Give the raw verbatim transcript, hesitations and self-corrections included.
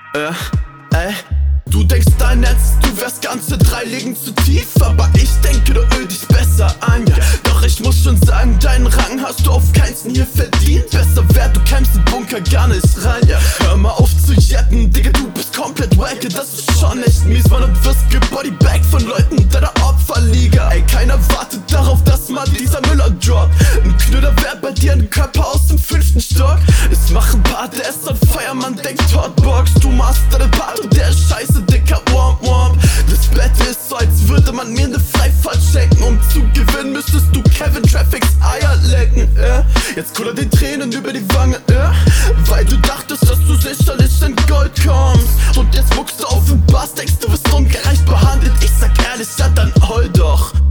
Äh, ey. Du denkst dein Netz, du wärst ganze drei Ligen zu tief, aber ich denke, du öl dich besser ein, ja. Doch ich muss schon sagen, deinen Rang hast du auf keinsten hier verdient. Besser wär, du kämpfst den Bunker gar nicht rein, ja. Hör mal auf zu jetten, Digga, du bist komplett wack, das ist schon echt mies, Mann, und wirst gebodybag von Leuten deiner Opferliga. Ey, keiner wartet darauf, dass mal dieser Müller droppt. Ein Knüller wär bei dir ein Körper aus dem fünften Stock. Es machen paar, der ist on fire, man denkt Hotbox. Du machst deine Part und der ist scheiße, dicker Womp Womp. Das Bett ist so, als würde man mir ne Freifahrt schenken. Um zu gewinnen, müsstest du Kevin Traffics Eier lecken, äh. Jetzt kullern die Tränen über die Wange, äh. Weil du dachtest, dass du sicherlich in Gold kommst. Und jetzt muckst du auf den Bass, denkst du wirst ungerecht behandelt. Ich sag ehrlich, ja dann heul doch.